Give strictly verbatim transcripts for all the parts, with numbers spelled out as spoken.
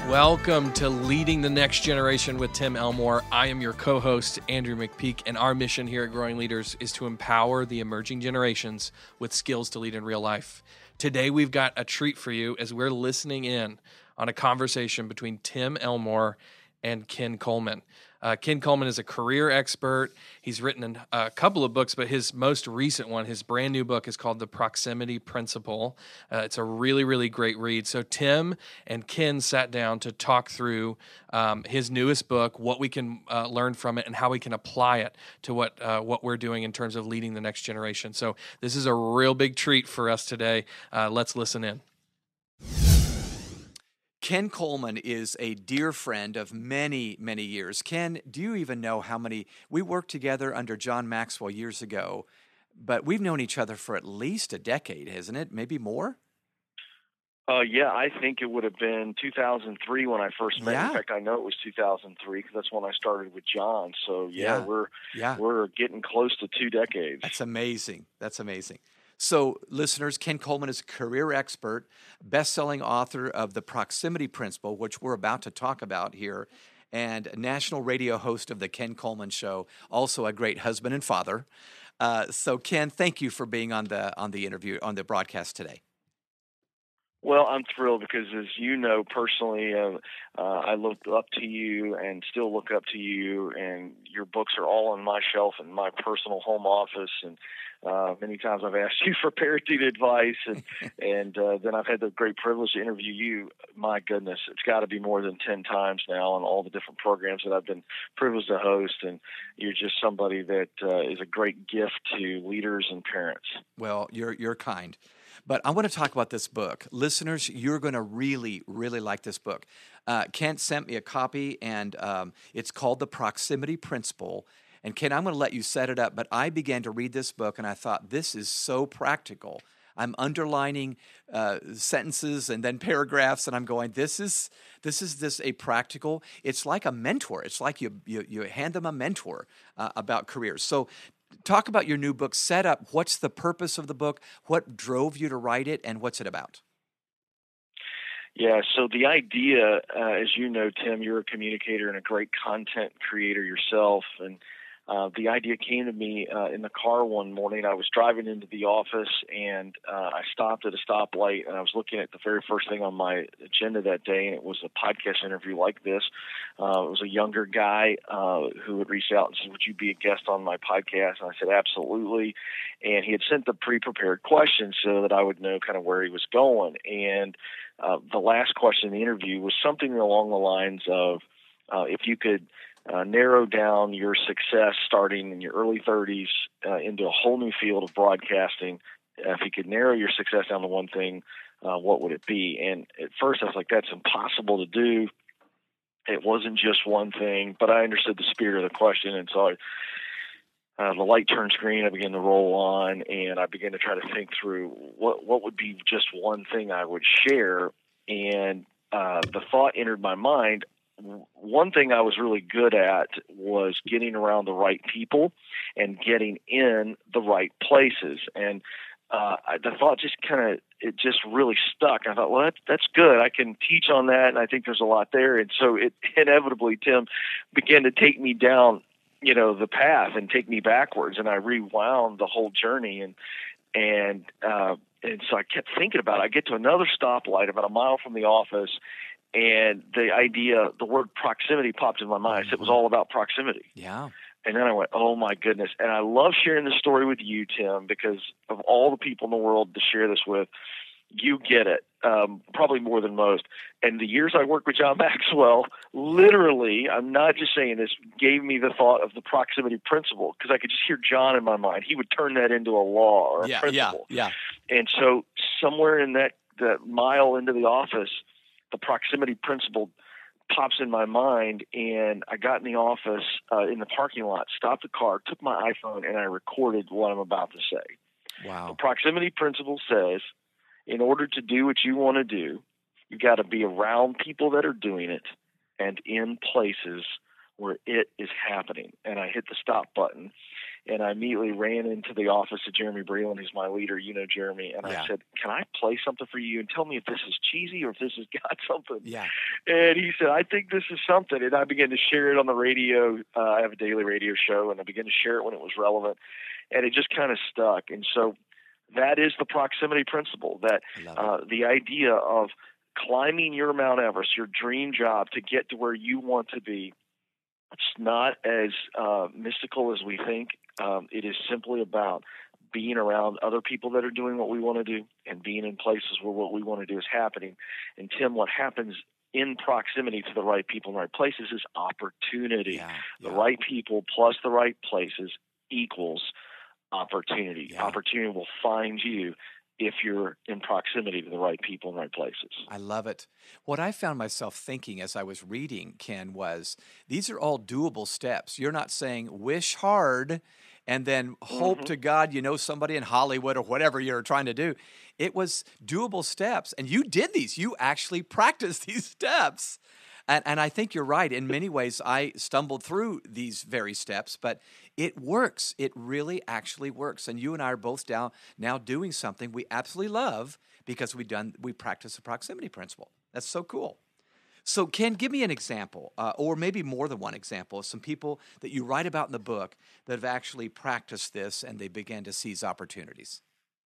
Welcome to Leading the Next Generation with Tim Elmore. I am your co-host, Andrew McPeak, and our mission here at Growing Leaders is to empower the emerging generations with skills to lead in real life. Today, we've got a treat for you as we're listening in on a conversation between Tim Elmore and Ken Coleman. Uh, Ken Coleman is a career expert. He's written a couple of books, but his most recent one, his brand new book, is called The Proximity Principle. Uh, it's a really, really great read. So Tim and Ken sat down to talk through um, his newest book, what we can uh, learn from it, and how we can apply it to what uh, what we're doing in terms of leading the next generation. So this is a real big treat for us today. Uh, let's listen in. Ken Coleman is a dear friend of many, many years. Ken, do you even know how many? We worked together under John Maxwell years ago, but we've known each other for at least a decade, hasn't it? Maybe more? Uh, yeah, I think it would have been two thousand three when I first met. Yeah. In fact, I know it was two thousand three because that's when I started with John. So yeah, Yeah. we're Yeah. we're getting close to two decades. That's amazing. That's amazing. So, listeners, Ken Coleman is a career expert, best-selling author of The Proximity Principle, which we're about to talk about here, and national radio host of The Ken Coleman Show, also a great husband and father. Uh, so, Ken, thank you for being on the on the interview, on the broadcast today. Well, I'm thrilled because, as you know personally, uh, uh, I looked up to you and still look up to you, and your books are all on my shelf in my personal home office. And uh, many times I've asked you for parenting advice, and and uh, then I've had the great privilege to interview you. My goodness, it's got to be more than ten times now on all the different programs that I've been privileged to host. And you're just somebody that uh, is a great gift to leaders and parents. Well, you're you're kind. But I want to talk about this book. Listeners, you're going to really, really like this book. Uh, Kent sent me a copy, and um, it's called The Proximity Principle. And Ken, I'm going to let you set it up, but I began to read this book, and I thought, this is so practical. I'm underlining uh, sentences and then paragraphs, and I'm going, this is this is this a practical, it's like a mentor. It's like you you, you hand them a mentor uh, about careers. So talk about your new book setup. What's the purpose of the book? What drove you to write it, and what's it about? Yeah, so the idea, uh, as you know, Tim, you're a communicator and a great content creator yourself, and uh, the idea came to me uh, in the car one morning. I was driving into the office, and uh, I stopped at a stoplight, and I was looking at the very first thing on my agenda that day, and it was a podcast interview like this. Uh, it was a younger guy uh, who had reached out and said, would you be a guest on my podcast? And I said, absolutely. And he had sent the pre-prepared questions so that I would know kind of where he was going. And uh, the last question in the interview was something along the lines of, uh, if you could uh, narrow down your success starting in your early thirties uh, into a whole new field of broadcasting, uh, if you could narrow your success down to one thing, uh, what would it be? And at first I was like, that's impossible to do. It wasn't just one thing, but I understood the spirit of the question, and so I, uh, the light turned green. I began to roll on, and I began to try to think through what what would be just one thing I would share. And uh, the thought entered my mind. One thing I was really good at was getting around the right people and getting in the right places. And uh, I, the thought just kind of, it just really stuck. I thought, well, that, that's good. I can teach on that, and I think there's a lot there. And so it inevitably, Tim, began to take me down, you know, the path and take me backwards. And I rewound the whole journey. And and uh, and so I kept thinking about it. I get to another stoplight about a mile from the office, and the idea, the word proximity popped in my mind. I said it was all about proximity. Yeah. And then I went, oh, my goodness. And I love sharing this story with you, Tim, because of all the people in the world to share this with, you get it, um, probably more than most. And the years I worked with John Maxwell, literally, I'm not just saying this, gave me the thought of the proximity principle, because I could just hear John in my mind. He would turn that into a law or a Yeah, principle. yeah, yeah. And so somewhere in that, that mile into the office, the proximity principle pops in my mind, and I got in the office uh, in the parking lot, stopped the car, took my iPhone, and I recorded what I'm about to say. Wow. The proximity principle says, in order to do what you want to do, you got to be around people that are doing it and in places where it is happening. And I hit the stop button. and I immediately ran into the office of Jeremy Breland, who's my leader. You know Jeremy. And Yeah. I said, can I play something for you and tell me if this is cheesy or if this has got something? Yeah. And he said, I think this is something. And I began to share it on the radio. Uh, I have a daily radio show, and I began to share it when it was relevant. And it just kind of stuck. And so that is the proximity principle, that uh, the idea of climbing your Mount Everest, your dream job to get to where you want to be. It's not as uh, mystical as we think. Um, it is simply about being around other people that are doing what we want to do and being in places where what we want to do is happening. And Tim, what happens in proximity to the right people in the right places is opportunity. Yeah, yeah. The right people plus the right places equals opportunity. Yeah. Opportunity will find you if you're in proximity to the right people in the right places. I love it. What I found myself thinking as I was reading, Ken, was these are all doable steps. You're not saying wish hard and then hope Mm-hmm. to God you know somebody in Hollywood or whatever you're trying to do. It was doable steps, and you did these. You actually practiced these steps. And, and I think you're right. In many ways, I stumbled through these very steps, but it works. It really actually works. And you and I are both down now doing something we absolutely love because we done we practice the proximity principle. That's so cool. So, Ken, give me an example, uh, or maybe more than one example, of some people that you write about in the book that have actually practiced this and they began to seize opportunities.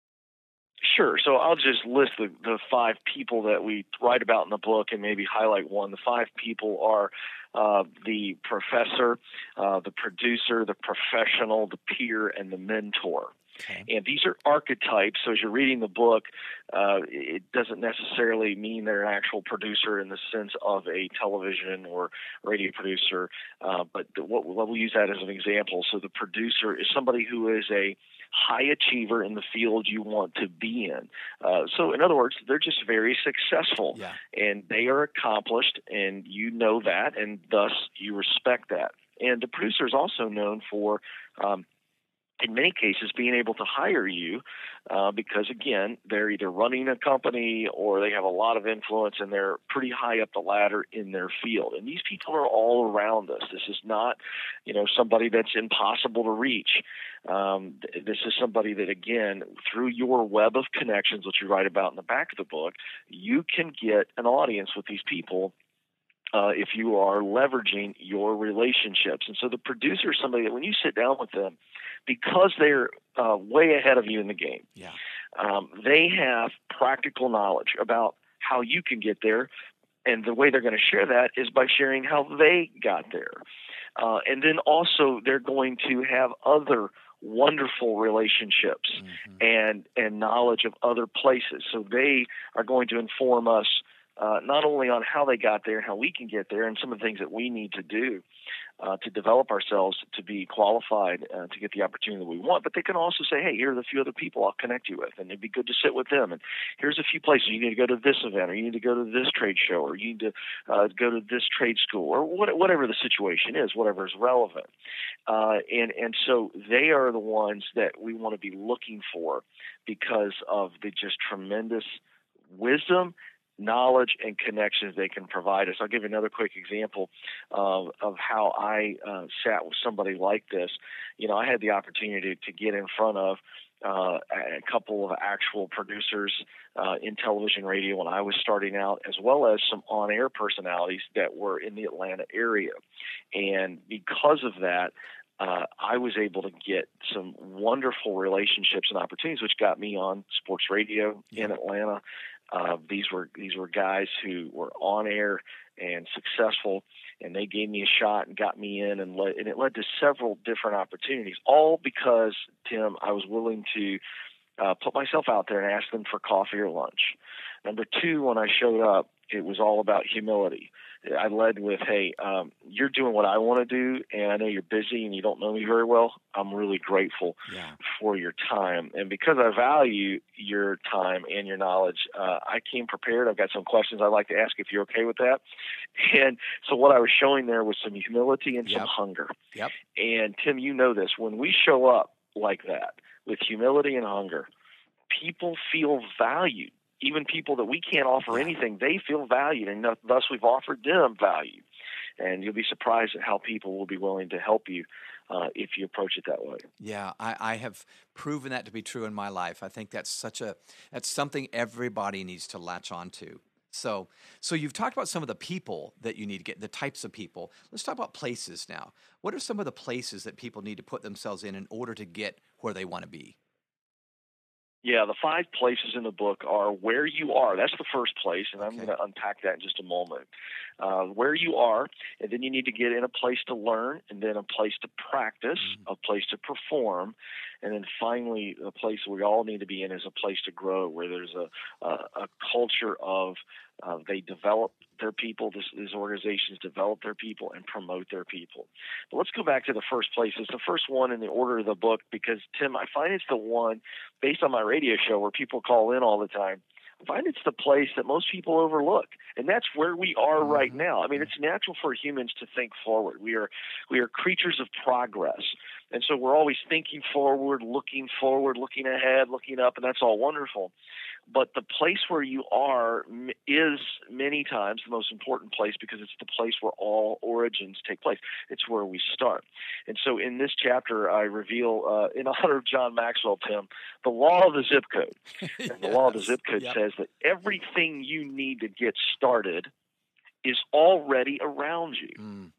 Sure. So I'll just list the, the five people that we write about in the book and maybe highlight one. The five people are uh, the professor, uh, the producer, the professional, the peer, and the mentor. Okay. And these are archetypes. So as you're reading the book, uh, it doesn't necessarily mean they're an actual producer in the sense of a television or radio producer. Uh, but the, what, we'll use that as an example. So the producer is somebody who is a high achiever in the field you want to be in. Uh, so in other words, they're just very successful. Yeah. And they are accomplished, and you know that, and thus you respect that. And the producer is also known for um, in many cases, being able to hire you uh, because, again, they're either running a company or they have a lot of influence and they're pretty high up the ladder in their field. And these people are all around us. This is not, you know, somebody that's impossible to reach. Um, th- this is somebody that, again, through your web of connections, which you write about in the back of the book, you can get an audience with these people Uh, if you are leveraging your relationships. And so the producer is somebody that when you sit down with them, because they're uh, way ahead of you in the game, Yeah. um, they have practical knowledge about how you can get there. And the way they're going to share that is by sharing how they got there. Uh, and then also they're going to have other wonderful relationships Mm-hmm. and, and knowledge of other places. So they are going to inform us Uh, not only on how they got there and how we can get there and some of the things that we need to do uh, to develop ourselves to be qualified uh, to get the opportunity that we want, but they can also say, hey, here are the few other people I'll connect you with, and it'd be good to sit with them. And here's a few places. You need to go to this event, or you need to go to this trade show, or you need to uh, go to this trade school, or what, whatever the situation is, whatever is relevant. Uh, and, and so they are the ones that we want to be looking for because of the just tremendous wisdom, knowledge, and connections they can provide us. I'll give you another quick example of, of how I uh, sat with somebody like this. You know, I had the opportunity to get in front of uh, a couple of actual producers uh, in television, radio when I was starting out, as well as some on-air personalities that were in the Atlanta area. And because of that, Uh, I was able to get some wonderful relationships and opportunities, which got me on sports radio in Atlanta. Uh, these were these were guys who were on air and successful, and they gave me a shot and got me in, and, led, and it led to several different opportunities, all because, Tim, I was willing to uh, put myself out there and ask them for coffee or lunch. Number two, when I showed up, it was all about humility. I led with, hey, um, you're doing what I want to do, and I know you're busy and you don't know me very well. I'm really grateful Yeah. for your time. And because I value your time and your knowledge, uh, I came prepared. I've got some questions I'd like to ask if you're okay with that. And so what I was showing there was some humility and Yep. some hunger. Yep. And, Tim, you know this. When we show up like that with humility and hunger, people feel valued. Even people that we can't offer Yeah. anything, they feel valued, and thus we've offered them value. And you'll be surprised at how people will be willing to help you uh, if you approach it that way. Yeah, I, I have proven that to be true in my life. I think that's such a that's something everybody needs to latch onto. So, so you've talked about some of the people that you need to get, the types of people. Let's talk about places now. What are some of the places that people need to put themselves in in order to get where they want to be? Yeah, the five places in the book are where you are. That's the first place, and I'm Okay. going to unpack that in just a moment. Uh, where you are, and then you need to get in a place to learn, and then a place to practice, Mm-hmm. a place to perform, and then finally, a place we all need to be in is a place to grow, where there's a a, a culture of uh, they develop their people. This, these organizations develop their people and promote their people. But let's go back to the first place. It's the first one in the order of the book because, Tim, I find it's the one, based on my radio show where people call in all the time, I find it's the place that most people overlook, and that's where we are right Mm-hmm. now. I mean, it's natural for humans to think forward. We are we are creatures of progress, and so we're always thinking forward, looking forward, looking ahead, looking up, and that's all wonderful. But the place where you are is many times the most important place because it's the place where all origins take place. It's where we start. And so in this chapter, I reveal, uh, in honor of John Maxwell, Tim, the law of the zip code. And the law of the Yes. zip code Yep. says that everything you need to get started is already around you. Mm.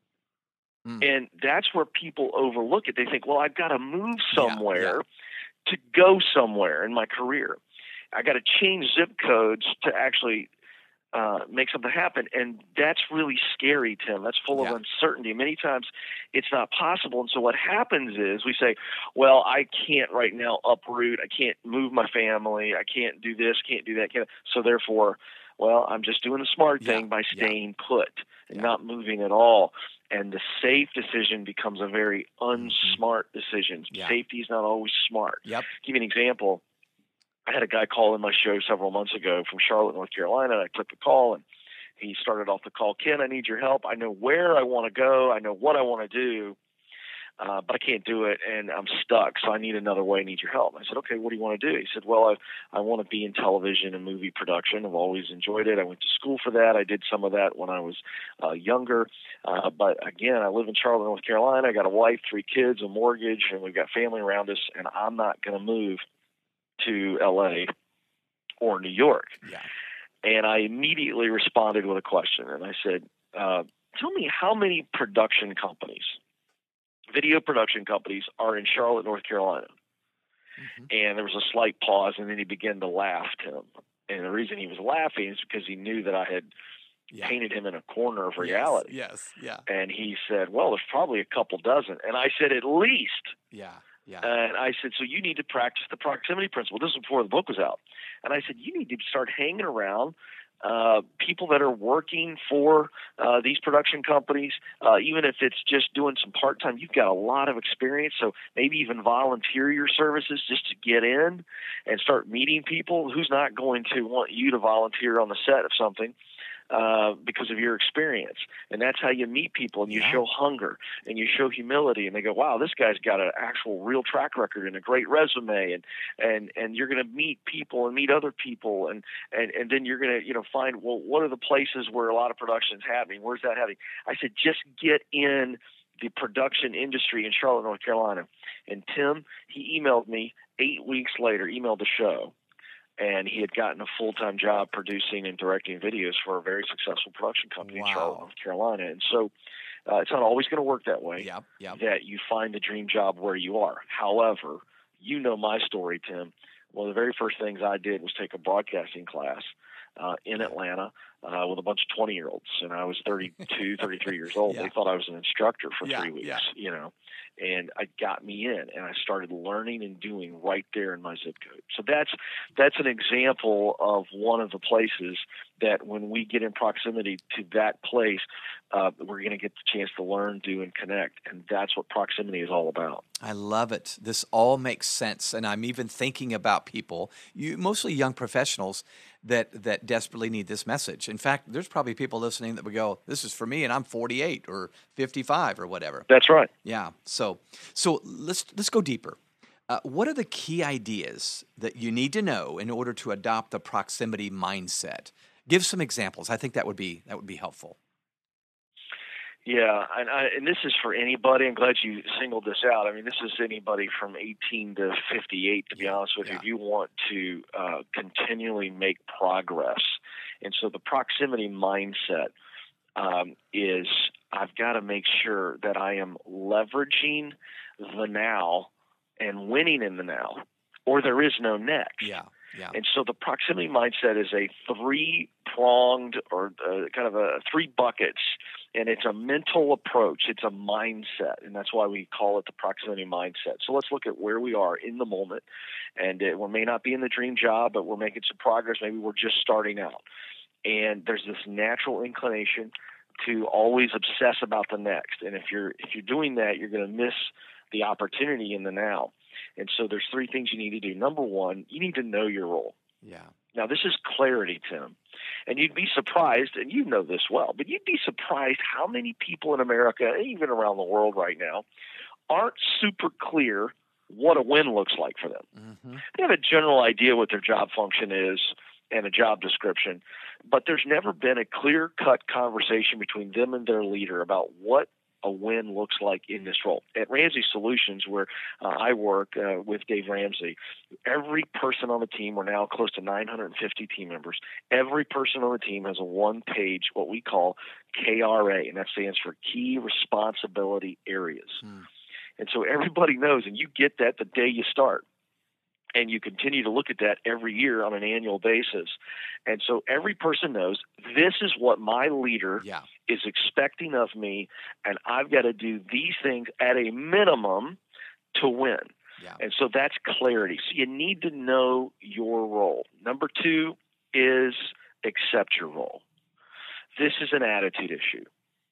Mm. And that's where people overlook it. They think, well, I've got to move Yeah, somewhere to go somewhere in my career. I got to change zip codes to actually uh, make something happen. And that's really scary, Tim. That's full Yeah. of uncertainty. Many times it's not possible. And so what happens is we say, well, I can't right now uproot. I can't move my family. I can't do this, can't do that. Can't. So therefore, well, I'm just doing the smart Yeah, thing by yeah. staying put and Yeah. not moving at all. And the safe decision becomes a very unsmart decision. Yeah. Safety is not always smart. Yep. Give you an example. I had a guy call in my show several months ago from Charlotte, North Carolina. And I took the call, and he started off the call, Ken, I need your help. I know where I want to go. I know what I want to do, uh, but I can't do it, and I'm stuck, so I need another way. I need your help. I said, okay, what do you want to do? He said, well, I, I want to be in television and movie production. I've always enjoyed it. I went to school for that. I did some of that when I was uh, younger. Uh, but, again, I live in Charlotte, North Carolina. I got a wife, three kids, a mortgage, and we've got family around us, and I'm not going to move to L A or New York. Yeah. And I immediately responded with a question. And I said, uh, tell me how many production companies, video production companies, are in Charlotte, North Carolina? Mm-hmm. And there was a slight pause, and then he began to laugh, Tim. And the reason he was laughing is because he knew that I had Yeah. painted him in a corner of Yes, reality. Yes. Yeah. And he said, well, there's probably a couple dozen. And I said, at least. Yeah. Yeah. And I said, so you need to practice the proximity principle. This was before the book was out. And I said, you need to start hanging around uh, people that are working for uh, these production companies, uh, even if it's just doing some part-time. You've got a lot of experience, so maybe even volunteer your services just to get in and start meeting people. Who's not going to want you to volunteer on the set of something? Uh, because of your experience. And that's how you meet people, and you Yeah. show hunger and you show humility, and they go, wow, this guy's got an actual real track record and a great resume. And, and, and you're going to meet people and meet other people. And, and, and then you're going to, you know, find, well, what are the places where a lot of production is happening? Where's that happening? I said, just get in the production industry in Charlotte, North Carolina. And Tim, he emailed me eight weeks later, emailed the show. And he had gotten a full-time job producing and directing videos for a very successful production company Wow. in Charlotte, North Carolina. And so uh, it's not always going to work that way, Yep. Yep. that you find the dream job where you are. However, you know my story, Tim. One of the very first things I did was take a broadcasting class uh, in Atlanta uh, with a bunch of twenty-year-olds. And I was thirty-two, thirty-three years old. Yeah. They thought I was an instructor for Yeah, three weeks, yeah. you know. And it got me in, and I started learning and doing right there in my zip code. So that's that's an example of one of the places that when we get in proximity to that place, uh, we're going to get the chance to learn, do, and connect. And that's what proximity is all about. I love it. This all makes sense, and I'm even thinking about people, you, mostly young professionals, that that desperately need this message. In fact, there's probably people listening that would go, "This is for me," and I'm forty-eight or fifty-five or whatever. That's right. Yeah. So, so let's let's go deeper. Uh, what are the key ideas that you need to know in order to adopt the proximity mindset? Give some examples. I think that would be that would be helpful. Yeah, and, I, and this is for anybody. I'm glad you singled this out. I mean, this is anybody from eighteen to fifty-eight, to be Yeah, honest with yeah. you. If you want to uh, continually make progress. And so the proximity mindset um, is I've got to make sure that I am leveraging the now and winning in the now, or there is no next. Yeah, yeah. And so the proximity mindset is a three-pronged or uh, kind of a three buckets, and it's a mental approach. It's a mindset, and that's why we call it the proximity mindset. So let's look at where we are in the moment, and uh, we may not be in the dream job, but we're making some progress. Maybe we're just starting out, and there's this natural inclination to always obsess about the next. And if you're if you're doing that, you're going to miss the opportunity in the now. And so there's three things you need to do. Number one, you need to know your role. Yeah. Now, this is clarity, Tim. And you'd be surprised, and you know this well, but you'd be surprised how many people in America, even around the world right now, aren't super clear what a win looks like for them. Mm-hmm. They have a general idea what their job function is and a job description, but there's never been a clear-cut conversation between them and their leader about what a win looks like in this role. At Ramsey Solutions, where uh, I work uh, with Dave Ramsey, every person on the team, we're now close to nine hundred fifty team members, every person on the team has a one-page, what we call K R A, and that stands for Key Responsibility Areas. Hmm. And so everybody knows, and you get that the day you start. And you continue to look at that every year on an annual basis. And so every person knows this is what my leader Yeah. is expecting of me, and I've got to do these things at a minimum to win. Yeah. And so that's clarity. So you need to know your role. Number two is accept your role. This is an attitude issue.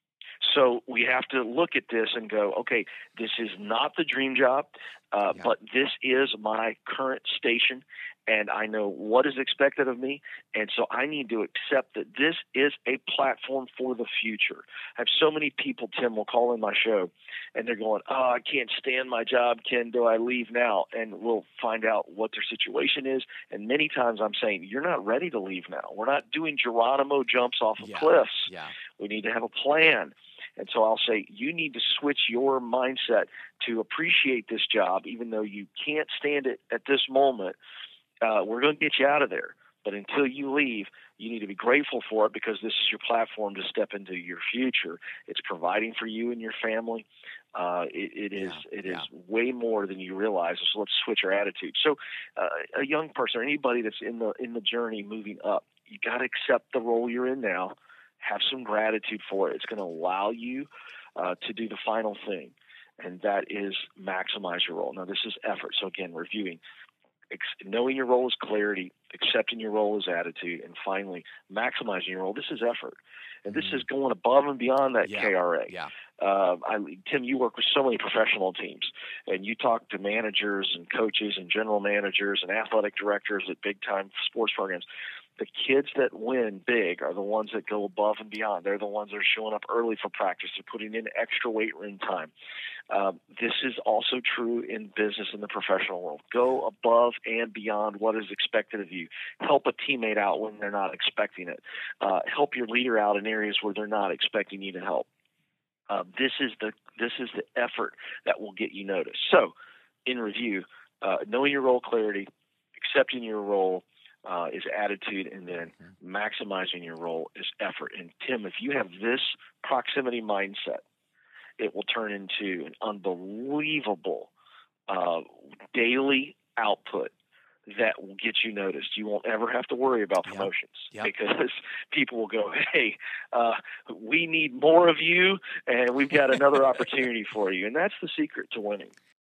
So we have to look at this and go, okay, this is not the dream job, uh, Yeah. but this is my current station, and I know what is expected of me, and so I need to accept that this is a platform for the future. I have so many people, Tim, will call in my show, and they're going, oh, I can't stand my job, Ken, do I leave now? And we'll find out what their situation is, and many times I'm saying, you're not ready to leave now. We're not doing Geronimo jumps off of Yeah. cliffs. Yeah. We need to have a plan. And so I'll say you need to switch your mindset to appreciate this job, even though you can't stand it at this moment. Uh, we're going to get you out of there. But until you leave, you need to be grateful for it because this is your platform to step into your future. It's providing for you and your family. Uh, it, it is Yeah, it yeah. is way more than you realize. So let's switch our attitude. So uh, a young person or anybody that's in the in the journey moving up, you got to accept the role you're in now. Have some gratitude for it. It's going to allow you uh, to do the final thing, and that is maximize your role. Now, this is effort. So, again, reviewing. Ex- knowing your role is clarity, accepting your role is attitude, and finally, maximizing your role. This is effort. And this Mhm. is going above and beyond that Yeah. K R A. Yeah. Uh, I, Tim, you work with so many professional teams, and you talk to managers and coaches and general managers and athletic directors at big-time sports programs. The kids that win big are the ones that go above and beyond. They're the ones that are showing up early for practice. They're putting in extra weight room time. Um, this is also true in business in the professional world. Go above and beyond what is expected of you. Help a teammate out when they're not expecting it. Uh, help your leader out in areas where they're not expecting you to help. Uh, this is the this is the effort that will get you noticed. So, in review, uh, knowing your role clarity, accepting your role uh, is attitude, and then maximizing your role is effort. And Tim, if you have this proximity mindset, it will turn into an unbelievable uh, daily output that will get you noticed. You won't ever have to worry about Yep. promotions Yep. because people will go, hey, uh, we need more of you, and we've got another opportunity for you. And that's the secret to winning.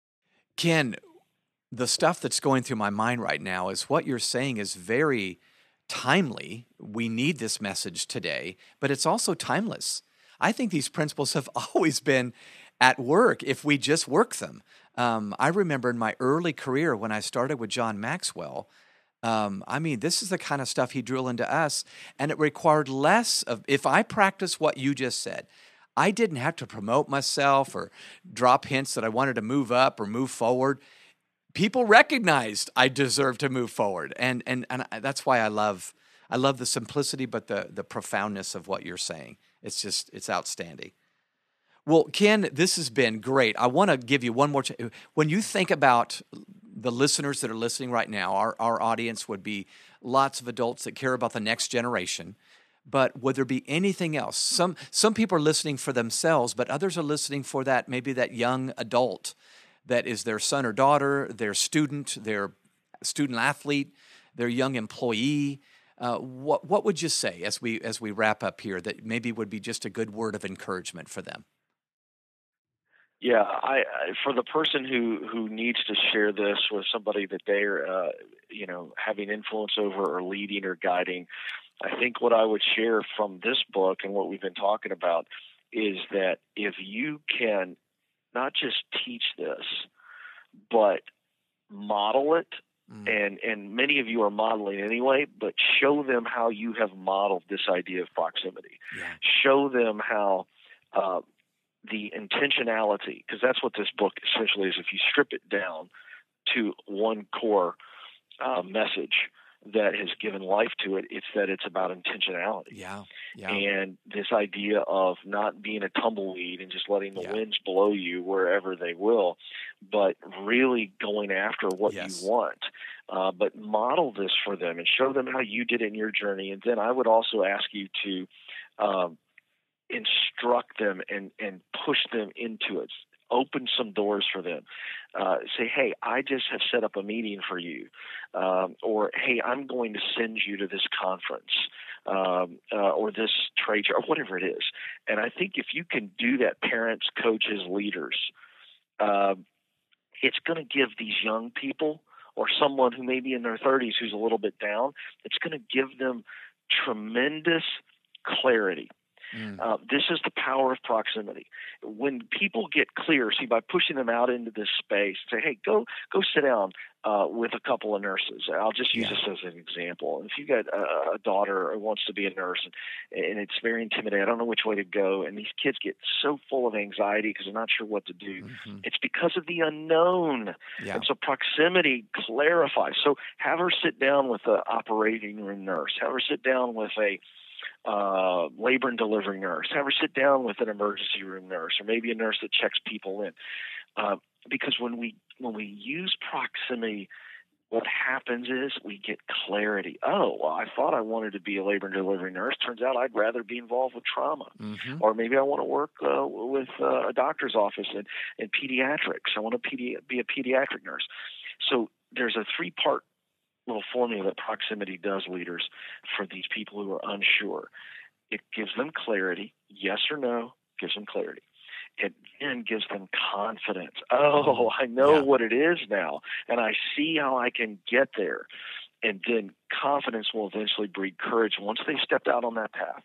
Ken, the stuff that's going through my mind right now is what you're saying is very timely. We need this message today, but it's also timeless. I think these principles have always been at work if we just work them. Um, I remember in my early career when I started with John Maxwell, um, I mean, this is the kind of stuff he drilled into us, and it required less of, if I practice what you just said, I didn't have to promote myself or drop hints that I wanted to move up or move forward. People recognized I deserved to move forward, and and and that's why I love I love the simplicity, but the the profoundness of what you're saying. It's just it's outstanding. Well, Ken, this has been great. I want to give you one more. Ch- when you think about the listeners that are listening right now, our, our audience would be lots of adults that care about the next generation. But would there be anything else? Some some people are listening for themselves, but others are listening for that maybe that young adult that is their son or daughter, their student, their student athlete, their young employee. Uh, what what would you say as we as we wrap up here that maybe would be just a good word of encouragement for them? Yeah, I, I for the person who, who needs to share this with somebody that they're uh, you know having influence over or leading or guiding, I think what I would share from this book and what we've been talking about is that if you can not just teach this, but model it, mm. and and many of you are modeling anyway, but show them how you have modeled this idea of proximity. Yeah. Show them how uh, the intentionality, because that's what this book essentially is. If you strip it down to one core uh, message that has given life to it, it's that it's about intentionality. Yeah, yeah. And this idea of not being a tumbleweed and just letting the yeah. winds blow you wherever they will, but really going after what yes. you want. Uh, but model this for them and show them how you did it in your journey. And then I would also ask you to um, instruct them and, and push them into it. Open some doors for them. Uh, say, hey, I just have set up a meeting for you. Um, or, hey, I'm going to send you to this conference um, uh, or this trade show or whatever it is. And I think if you can do that, parents, coaches, leaders, uh, it's going to give these young people or someone who may be in their thirties who's a little bit down, it's going to give them tremendous clarity. Mm. Uh, this is the power of proximity. When people get clear, see, by pushing them out into this space, say, hey, go go sit down uh, with a couple of nurses. I'll just use yeah. this as an example. If you've got a, a daughter who wants to be a nurse and, and it's very intimidating, I don't know which way to go, and these kids get so full of anxiety because they're not sure what to do. Mm-hmm. It's because of the unknown. Yeah. And so proximity clarifies. So have her sit down with an operating room nurse. Have her sit down with a Uh, labor and delivery nurse. Have her sit down with an emergency room nurse, or maybe a nurse that checks people in. Uh, because when we when we use proximity, what happens is we get clarity. Oh, well, I thought I wanted to be a labor and delivery nurse. Turns out I'd rather be involved with trauma, mm-hmm. or maybe I want to work uh, with uh, a doctor's office in, in pediatrics. I want to pedi- be a pediatric nurse. So there's a three-part little formula that proximity does, leaders, for these people who are unsure. It gives them clarity, yes or no, gives them clarity. It then gives them confidence. Oh, I know yeah. what it is now, and I see how I can get there. And then confidence will eventually breed courage once they stepped out on that path.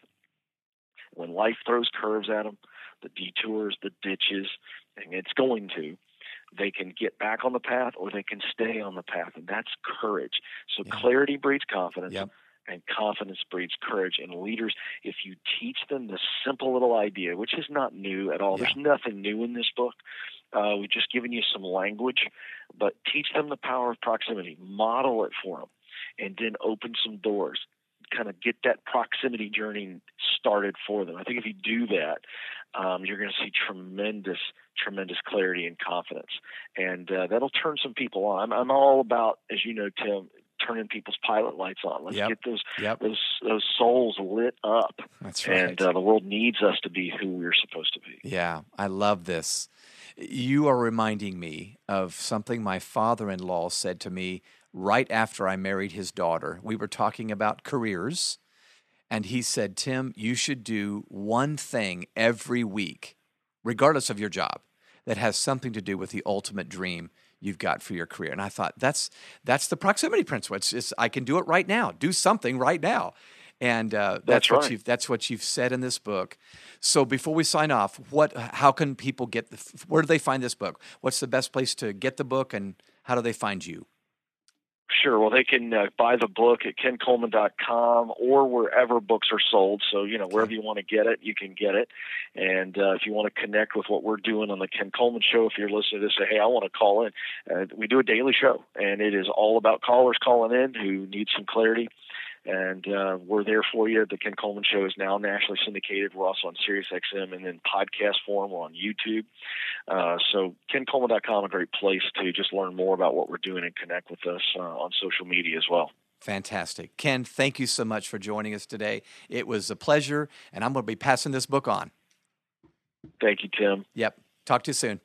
When life throws curves at them, the detours, the ditches, and it's going to, they can get back on the path or they can stay on the path, and that's courage. So yeah. clarity breeds confidence, yep. and confidence breeds courage. And leaders, if you teach them the simple little idea, which is not new at all, yeah. there's nothing new in this book. Uh, we've just given you some language, but teach them the power of proximity, model it for them, and then open some doors. Kind of get that proximity journey started for them. I think if you do that, um, you're going to see tremendous, tremendous clarity and confidence, and uh, that'll turn some people on. I'm, I'm all about, as you know, Tim, turning people's pilot lights on. Let's yep. get those yep. those those souls lit up. That's right. And uh, the world needs us to be who we're supposed to be. Yeah, I love this. You are reminding me of something my father-in-law said to me right after I married his daughter. We were talking about careers, and he said, Tim, you should do one thing every week, regardless of your job, that has something to do with the ultimate dream you've got for your career. And I thought, that's that's the proximity principle. It's just, I can do it right now. Do something right now. And uh, that's, that's what right. you've that's what you've said in this book. So before we sign off, what how can people get the, where do they find this book? What's the best place to get the book, and how do they find you? Sure. Well, they can uh, buy the book at ken coleman dot com or wherever books are sold. So, you know, okay. wherever you want to get it, you can get it. And uh, if you want to connect with what we're doing on the Ken Coleman Show, if you're listening to this, say, hey, I want to call in. Uh, we do a daily show, and it is all about callers calling in who need some clarity And uh, we're there for you. The Ken Coleman Show is now nationally syndicated. We're also on Sirius X M and in podcast form. We're on YouTube. Uh, so ken coleman dot com, a great place to just learn more about what we're doing and connect with us uh, on social media as well. Fantastic. Ken, thank you so much for joining us today. It was a pleasure, and I'm going to be passing this book on. Thank you, Tim. Yep. Talk to you soon.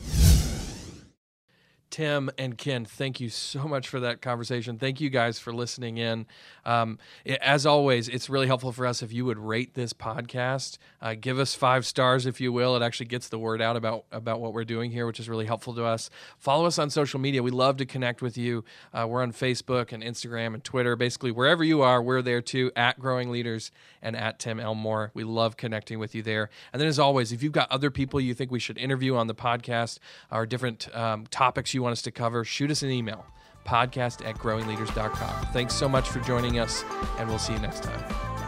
Tim and Ken, thank you so much for that conversation. Thank you guys for listening in. Um, as always, it's really helpful for us if you would rate this podcast. Uh, give us five stars, if you will. It actually gets the word out about, about what we're doing here, which is really helpful to us. Follow us on social media. We love to connect with you. Uh, we're on Facebook and Instagram and Twitter. Basically, wherever you are, we're there too, at Growing Leaders and at Tim Elmore. We love connecting with you there. And then as always, if you've got other people you think we should interview on the podcast or different um, topics you want us to cover, shoot us an email, podcast at growing leaders dot com. Thanks so much for joining us, and we'll see you next time.